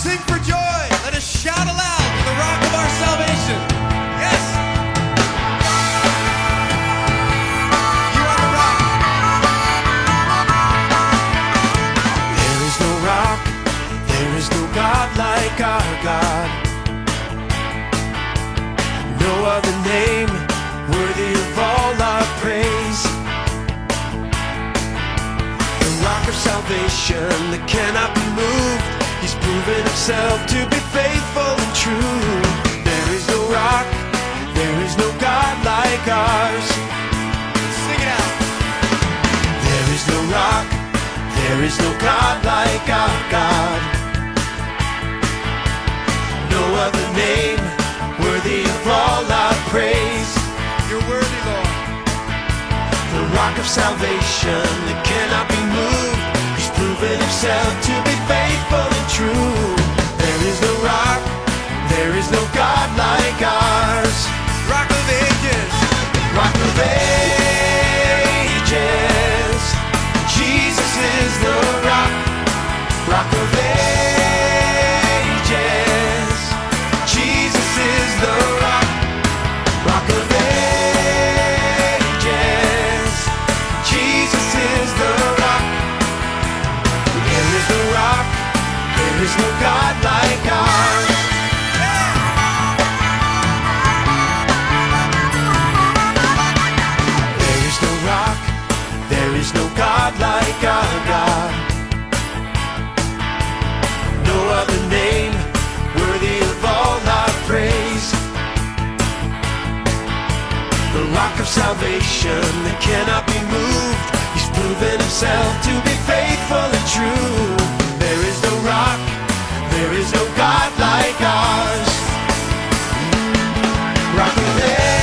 sing for joy. Let us shout aloud to the rock of our salvation. Yes. You are the rock. There is no rock, there is no God like our God. No other name worthy of all our praise. The rock of salvation that cannot be moved. He's proven himself to be faithful and true. There is no rock, there is no God like ours. Sing it out. There is no rock, there is no God like our God. No other name worthy of all our praise. You're worthy, Lord. The rock of salvation that cannot be moved. He's proven himself to be faithful and true. There is no rock, there is no God like ours. Rock of ages. Rock of ages, Jesus is the rock. Rock of ages, Jesus is the rock. Rock of ages, Jesus is the rock. There is no rock, there is no God like ours. There is no rock, there is no God like our God. No other name worthy of all our praise. The rock of salvation that cannot be moved. He's proven himself to be faithful and true. There is no rock, there is no God like ours. Rock of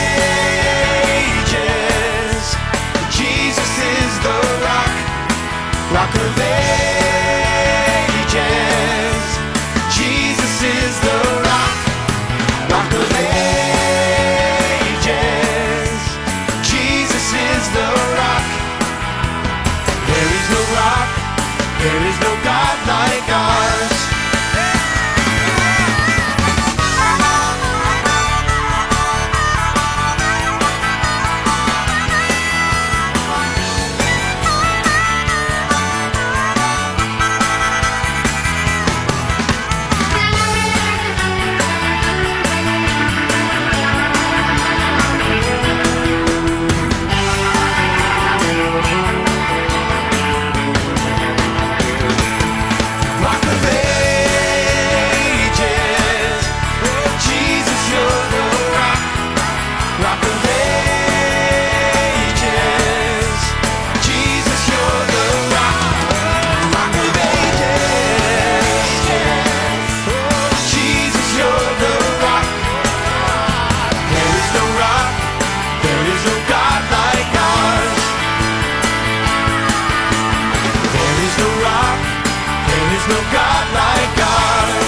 ages, Jesus is the rock. Rock of ages, Jesus is the rock. Rock of ages, Jesus is the rock. There is no rock, there is no God like ours. Rock of ages, Jesus, you're the rock. Rock of ages, Jesus, you're the rock. Rock of ages, Jesus, you're the rock. There is no rock, there is no God like ours. There is no rock, there is no God like ours.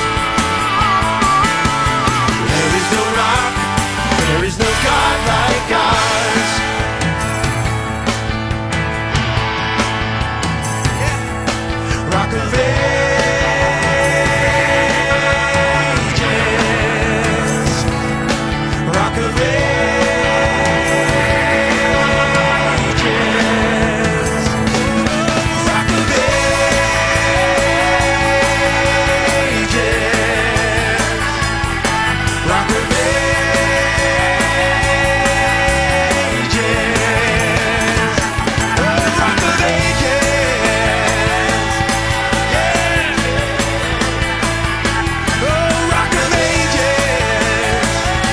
There is no rock, there is no God like ours. Rock of ages, rock of ages, rock of ages, rock of ages, rock of ages, yeah. Oh, rock of ages.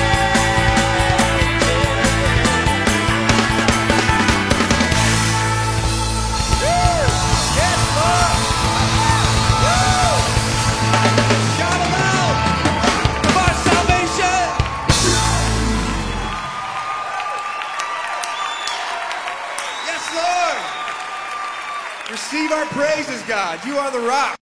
Yes, Lord. Woo! Shout aloud of our salvation. Yes, Lord. Receive our praises, God. You are the rock.